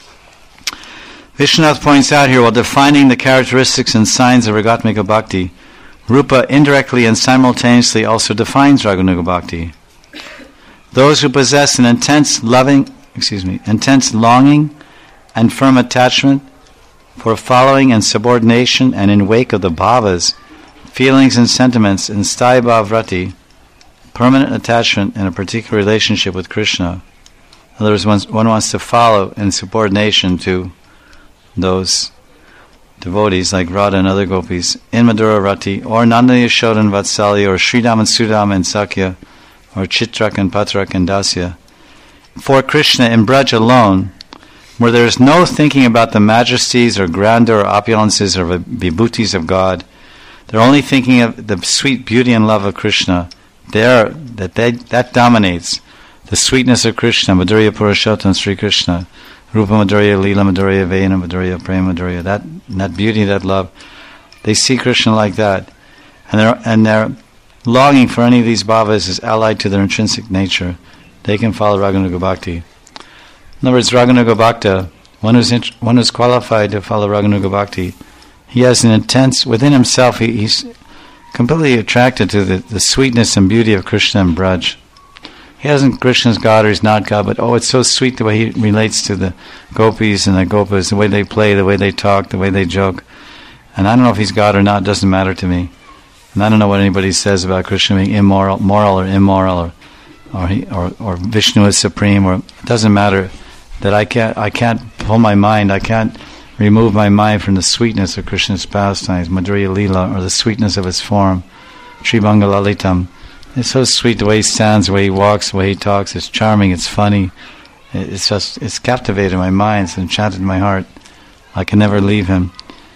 Vishwanath points out here, while defining the characteristics and signs of Ragatmika Bhakti, Rupa indirectly and simultaneously also defines Raganuga Bhakti. Those who possess an intense loving, excuse me, intense longing and firm attachment for following and subordination and in wake of the bhavas, feelings and sentiments in sthaya bhavrati, permanent attachment in a particular relationship with Krishna. In other words, one, one wants to follow in subordination to those devotees like Radha and other gopis in Madhura Rati, or Nanda Yashoda and Vatsalya, or Sridham and Sudam and Sakya, or Chitrak and Patrak and Dasya. For Krishna in Braj alone, where there is no thinking about the majesties or grandeur or opulences or vibhutis of God, they're only thinking of the sweet beauty and love of Krishna. There, that they, that dominates the sweetness of Krishna, Madhurya Purushottam Sri Krishna, Rupa Madhurya, Lila Madhurya, Vena Madhurya, Prema Madhurya. That that beauty, that love, they see Krishna like that, and their and their longing for any of these bhavas is allied to their intrinsic nature. They can follow Raganuga Bhakti. In other words, Raganuga Bhakta, one who's int- one who's qualified to follow Raganuga Bhakti, he has an intense within himself. He, he's completely attracted to the, the sweetness and beauty of Krishna and Braj. He hasn't Krishna's God or he's not God, but oh, it's so sweet the way he relates to the gopis and the gopas, the way they play, the way they talk, the way they joke. And I don't know if he's God or not, doesn't matter to me. And I don't know what anybody says about Krishna being immoral, moral or immoral, or or he, or, or Vishnu is supreme, or it doesn't matter. That I can't I can't pull my mind, I can't remove my mind from the sweetness of Krishna's pastimes, Madhurya Lila, or the sweetness of his form, Sri Bangalalitam. It's so sweet the way he stands, the way he walks, the way he talks. It's charming, it's funny. It's just, it's captivated my mind, it's enchanted my heart. I can never leave him.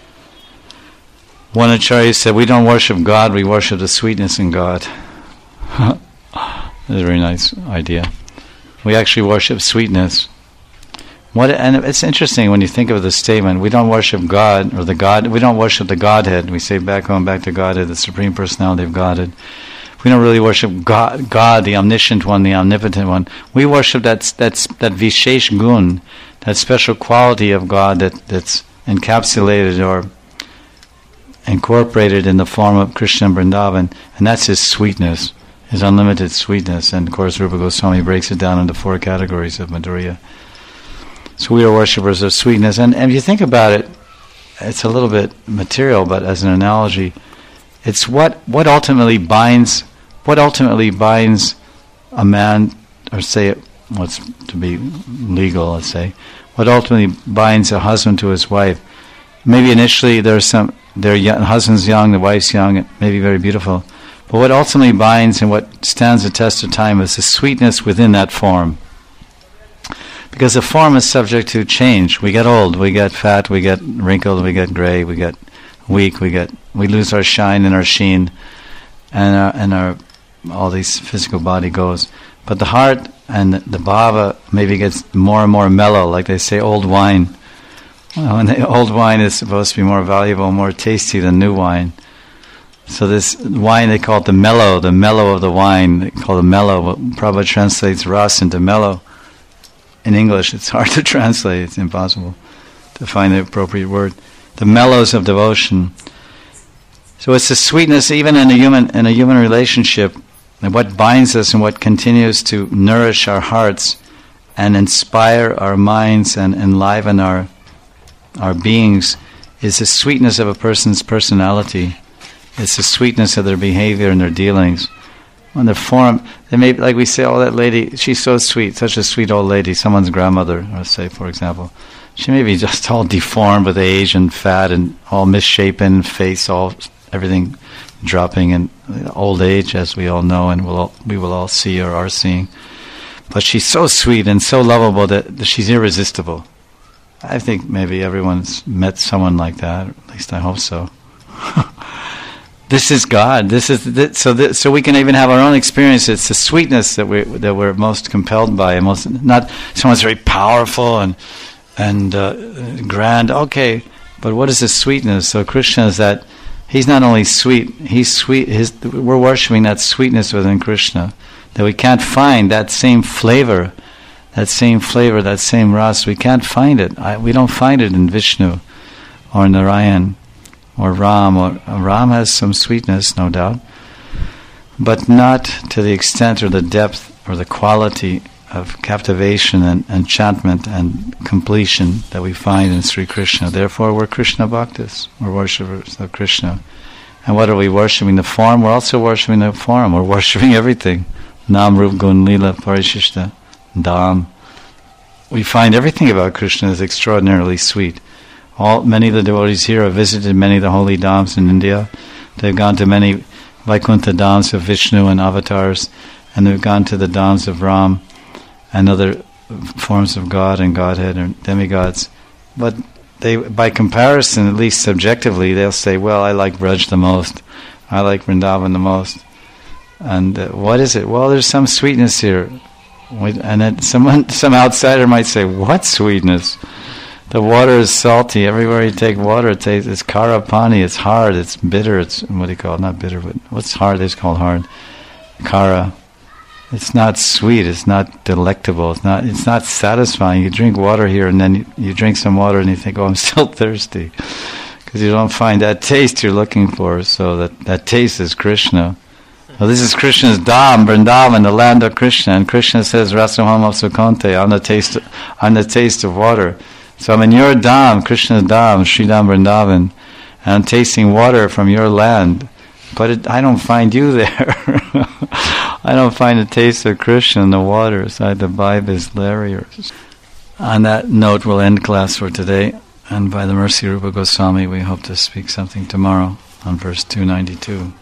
One Acharya said, we don't worship God, we worship the sweetness in God. That's a very nice idea. We actually worship sweetness. What, and it's interesting when you think of the statement, we don't worship God, or the God, we don't worship the Godhead. We say back going back to Godhead, the Supreme Personality of Godhead. We don't really worship God, God, the omniscient one, the omnipotent one. We worship that that's that Vishesh Gun, that special quality of God that, that's encapsulated or incorporated in the form of Krishna and Vrindavan, and that's his sweetness, his unlimited sweetness. And of course, Rupa Goswami breaks it down into four categories of Madhurya. So we are worshippers of sweetness. And, and if you think about it, it's a little bit material, but as an analogy, it's what, what ultimately binds what ultimately binds a man, or say what's to be legal, let's say, what ultimately binds a husband to his wife. Maybe initially there's some their young, husband's young, the wife's young, it may be very beautiful. But what ultimately binds and what stands the test of time is the sweetness within that form. Because the form is subject to change. We get old, we get fat, we get wrinkled, we get gray, we get weak, we get we lose our shine and our sheen, and our, and our all these physical body goes. But the heart and the bhava maybe gets more and more mellow, like they say, old wine. Well, and the old wine is supposed to be more valuable, more tasty than new wine. So this wine, they call it the mellow, the mellow of the wine. They call it mellow. What Prabhupada translates ras into mellow. In English, it's hard to translate. It's impossible to find the appropriate word. The mellows of devotion. So it's the sweetness, even in a human in a human relationship, and what binds us and what continues to nourish our hearts and inspire our minds and enliven our our beings, is the sweetness of a person's personality. It's the sweetness of their behavior and their dealings. On their form, they may, like we say, oh, that lady, she's so sweet, such a sweet old lady, someone's grandmother, or say, for example. She may be just all deformed with age and fat and all misshapen, face all, everything dropping in old age, as we all know, and we'll all, we will all see or are seeing. But she's so sweet and so lovable that she's irresistible. I think maybe everyone's met someone like that, or at least I hope so. This is God. This is th- so. Th- so we can even have our own experience. It's the sweetness that we that we're most compelled by, and most not someone's very powerful and and uh, grand. Okay, but what is the sweetness? So Krishna is that He's not only sweet. He's sweet. His we're worshiping that sweetness within Krishna, that we can't find that same flavor, that same flavor, that same ras. We can't find it. I, we don't find it in Vishnu or Narayan or Ram. Or uh, Ram has some sweetness, no doubt, but not to the extent or the depth or the quality of captivation and enchantment and completion that we find in Sri Krishna. Therefore, we're Krishna Bhaktas. We're worshippers of Krishna. And what are we worshipping? The form? We're also worshipping the form. We're worshipping everything. Nam, Rup, Gun, Lila, Parishishta, Dham. We find everything about Krishna is extraordinarily sweet. All many of the devotees here have visited many of the holy dhams in India. They've gone to many Vaikuntha dhams of Vishnu and avatars, and they've gone to the dhams of Ram and other forms of God and Godhead and demigods. But they, by comparison, at least subjectively, they'll say, well, I like Braj the most. I like Vrindavan the most. And uh, what is it? Well, there's some sweetness here. And then someone, some outsider might say, what sweetness? The water is salty. Everywhere you take water, it tastes, it's kara pani, it's hard, it's bitter, it's, what do you call it? Not bitter, but what's hard? It's called hard. Kara. It's not sweet, it's not delectable, it's not it's not satisfying. You drink water here and then you, you drink some water and you think, oh, I'm still thirsty. Because you don't find that taste you're looking for, so that, that taste is Krishna. Well, this is Krishna's Dham, Vrindavan, the land of Krishna, and Krishna says, Rasamam Sukante, I'm the taste I'm the taste of water. So I'm in your Dham, Krishna's Dham, Sridham Vrindavan, and I'm tasting water from your land. But it, I don't find you there. I don't find the taste of Krishna in the water, so I had to buy Bisleri. On that note, we'll end class for today. And by the mercy of Rupa Goswami, we hope to speak something tomorrow on verse two ninety-two.